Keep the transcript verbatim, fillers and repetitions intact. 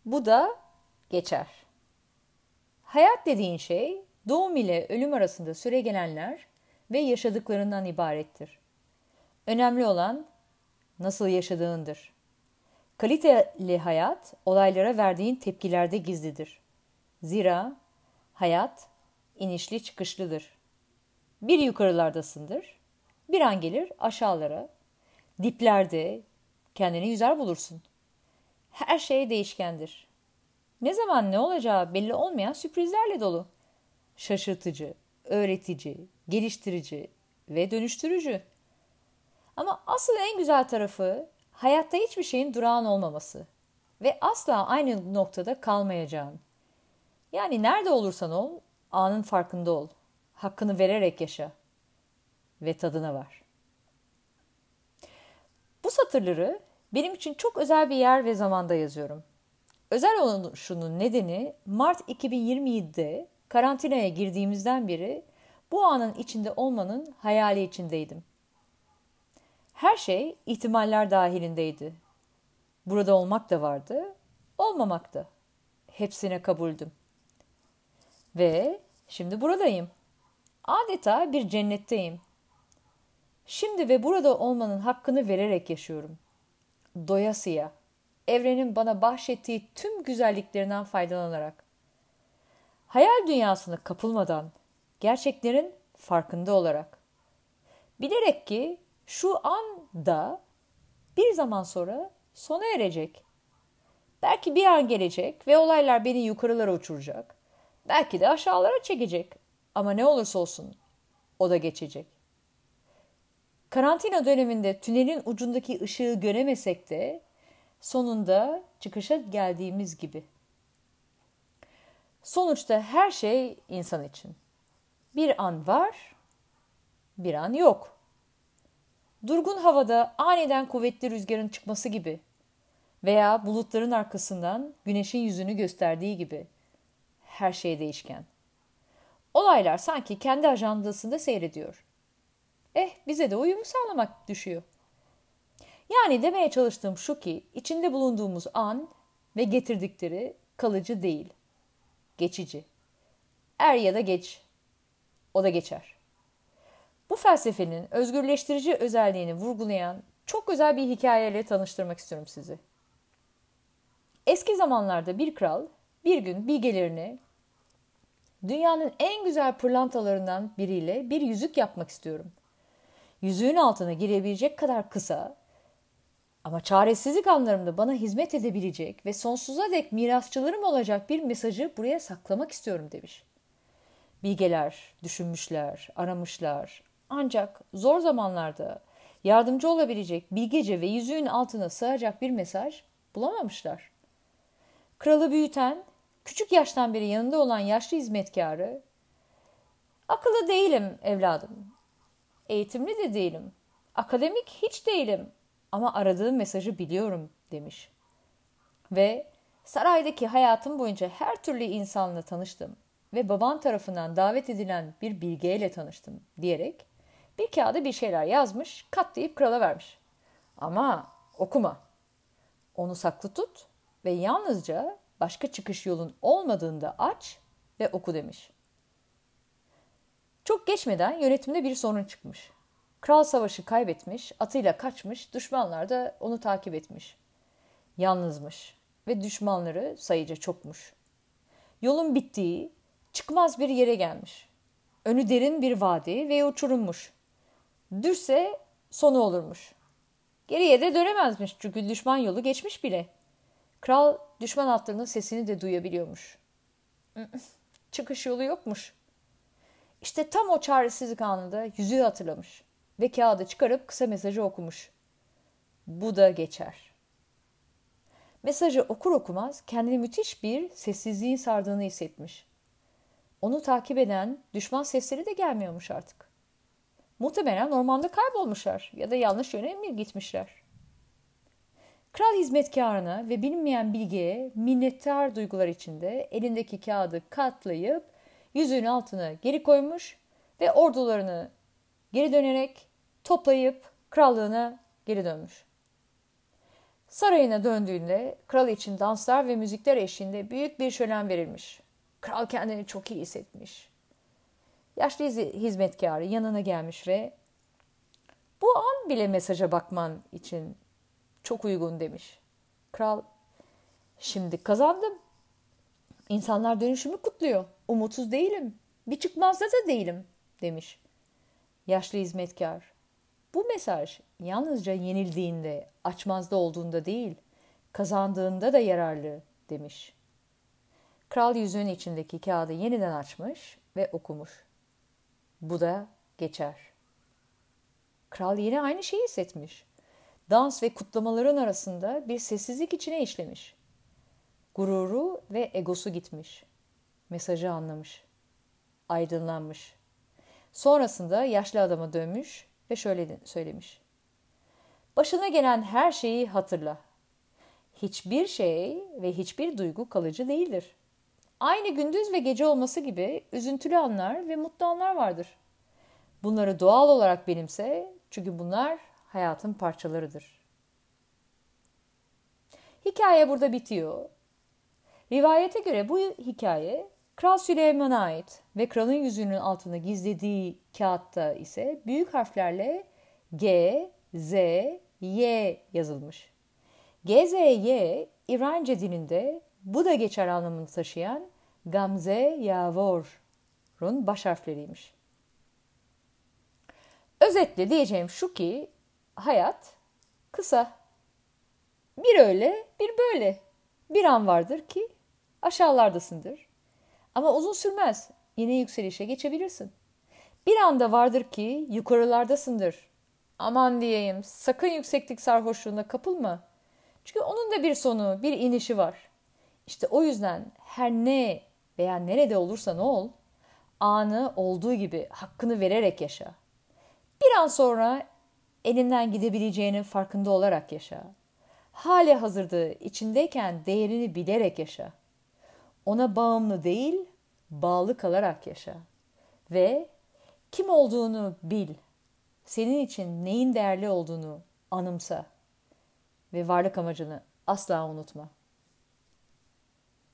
Bu da geçer. Hayat dediğin şey doğum ile ölüm arasında süregelenler ve yaşadıklarından ibarettir. Önemli olan nasıl yaşadığındır. Kaliteli hayat olaylara verdiğin tepkilerde gizlidir. Zira hayat inişli çıkışlıdır. Bir yukarılardasındır, bir an gelir aşağılara, diplerde kendini yüzer bulursun. Her şey değişkendir. Ne zaman ne olacağı belli olmayan sürprizlerle dolu. Şaşırtıcı, öğretici, geliştirici ve dönüştürücü. Ama asıl en güzel tarafı hayatta hiçbir şeyin durağan olmaması ve asla aynı noktada kalmayacağın. Yani nerede olursan ol, anın farkında ol. Hakkını vererek yaşa ve tadına var. Bu satırları benim için çok özel bir yer ve zamanda yazıyorum. Özel oluşunun nedeni Mart iki bin yirmi yedi'de karantinaya girdiğimizden beri bu anın içinde olmanın hayali içindeydim. Her şey ihtimaller dahilindeydi. Burada olmak da vardı, olmamak da. Hepsine kabuldüm. Ve şimdi buradayım. Adeta bir cennetteyim. Şimdi ve burada olmanın hakkını vererek yaşıyorum. Doyasıya, evrenin bana bahşettiği tüm güzelliklerinden faydalanarak. Hayal dünyasına kapılmadan, gerçeklerin farkında olarak. Bilerek ki şu anda bir zaman sonra sona erecek. Belki bir an gelecek ve olaylar beni yukarılara uçuracak. Belki de aşağılara çekecek. Ama ne olursa olsun o da geçecek. Karantina döneminde tünelin ucundaki ışığı göremesek de sonunda çıkışa geldiğimiz gibi. Sonuçta her şey insan için. Bir an var, bir an yok. Durgun havada aniden kuvvetli rüzgarın çıkması gibi veya bulutların arkasından güneşin yüzünü gösterdiği gibi her şey değişken. Olaylar sanki kendi ajandasında seyrediyor. Eh bize de uyumu sağlamak düşüyor. Yani demeye çalıştığım şu ki içinde bulunduğumuz an ve getirdikleri kalıcı değil, geçici. Er ya da geç, o da geçer. Bu felsefenin özgürleştirici özelliğini vurgulayan çok özel bir hikayeyle tanıştırmak istiyorum sizi. Eski zamanlarda bir kral bir gün bilgelerini dünyanın en güzel pırlantalarından biriyle bir yüzük yapmak istiyorum. Yüzüğün altına girebilecek kadar kısa ama çaresizlik anlarımda bana hizmet edebilecek ve sonsuza dek mirasçılarım olacak bir mesajı buraya saklamak istiyorum demiş. Bilgeler düşünmüşler, aramışlar. Ancak zor zamanlarda yardımcı olabilecek bilgece ve yüzüğün altına sığacak bir mesaj bulamamışlar. Kralı büyüten, küçük yaştan beri yanında olan yaşlı hizmetkarı, "Akıllı değilim evladım, eğitimli de değilim, akademik hiç değilim ama aradığım mesajı biliyorum" demiş. Ve saraydaki hayatım boyunca her türlü insanla tanıştım ve baban tarafından davet edilen bir bilgeyle tanıştım diyerek bir kağıda bir şeyler yazmış, katlayıp krala vermiş. Ama okuma, onu saklı tut ve yalnızca başka çıkış yolun olmadığında aç ve oku demiş. Çok geçmeden yönetimde bir sorun çıkmış. Kral savaşı kaybetmiş, atıyla kaçmış, düşmanlar da onu takip etmiş. Yalnızmış ve düşmanları sayıca çokmuş. Yolun bittiği, çıkmaz bir yere gelmiş. Önü derin bir vadi ve uçurummuş. Düşse sonu olurmuş. Geriye de dönemezmiş çünkü düşman yolu geçmiş bile. Kral düşman atlarının sesini de duyabiliyormuş. Çıkış yolu yokmuş. İşte tam o çaresizlik anında yüzüğü hatırlamış ve kağıdı çıkarıp kısa mesajı okumuş. Bu da geçer. Mesajı okur okumaz kendini müthiş bir sessizliğin sardığını hissetmiş. Onu takip eden düşman sesleri de gelmiyormuş artık. Muhtemelen ormanda kaybolmuşlar ya da yanlış yöne mi gitmişler. Kral hizmetkarına ve bilinmeyen bilgeye minnettar duygular içinde elindeki kağıdı katlayıp yüzüğün altına geri koymuş ve ordularını geri dönerek toplayıp krallığına geri dönmüş. Sarayına döndüğünde kral için danslar ve müzikler eşliğinde büyük bir şölen verilmiş. Kral kendini çok iyi hissetmiş. Yaşlı hizmetkarı yanına gelmiş ve bu an bile mesaja bakman için çok uygun demiş. Kral, şimdi kazandım. İnsanlar dönüşümü kutluyor. Umutsuz değilim. Bir çıkmazda da değilim demiş. Yaşlı hizmetkar, bu mesaj yalnızca yenildiğinde, açmazda olduğunda değil, kazandığında da yararlı demiş. Kral yüzüğün içindeki kağıdı yeniden açmış ve okumuş. Bu da geçer. Kral yine aynı şeyi hissetmiş. Dans ve kutlamaların arasında bir sessizlik içine işlemiş. Gururu ve egosu gitmiş. Mesajı anlamış. Aydınlanmış. Sonrasında yaşlı adama dönmüş ve şöyle söylemiş. Başına gelen her şeyi hatırla. Hiçbir şey ve hiçbir duygu kalıcı değildir. Aynı gündüz ve gece olması gibi üzüntülü anlar ve mutlu anlar vardır. Bunları doğal olarak benimse, çünkü bunlar hayatın parçalarıdır. Hikaye burada bitiyor. Rivayete göre bu hikaye Kral Süleyman'a ait ve kralın yüzüğünün altında gizlediği kağıtta ise büyük harflerle G, Z, Y yazılmış. G, Z, Y İbranice dilinde bu da geçer anlamını taşıyan Gamze Yavor'un baş harfleriymiş. Özetle diyeceğim şu ki hayat kısa. Bir öyle bir böyle. Bir an vardır ki aşağılardasındır. Ama uzun sürmez. Yine yükselişe geçebilirsin. Bir anda vardır ki yukarılardasındır. Aman diyeyim, sakın yükseklik sarhoşluğuna kapılma. Çünkü onun da bir sonu, bir inişi var. İşte o yüzden her ne veya nerede olursan ol, anı olduğu gibi hakkını vererek yaşa. Bir an sonra elinden gidebileceğinin farkında olarak yaşa. Hali hazırda içindeyken değerini bilerek yaşa. Ona bağımlı değil, bağlı kalarak yaşa. Ve kim olduğunu bil. Senin için neyin değerli olduğunu anımsa. Ve varlık amacını asla unutma.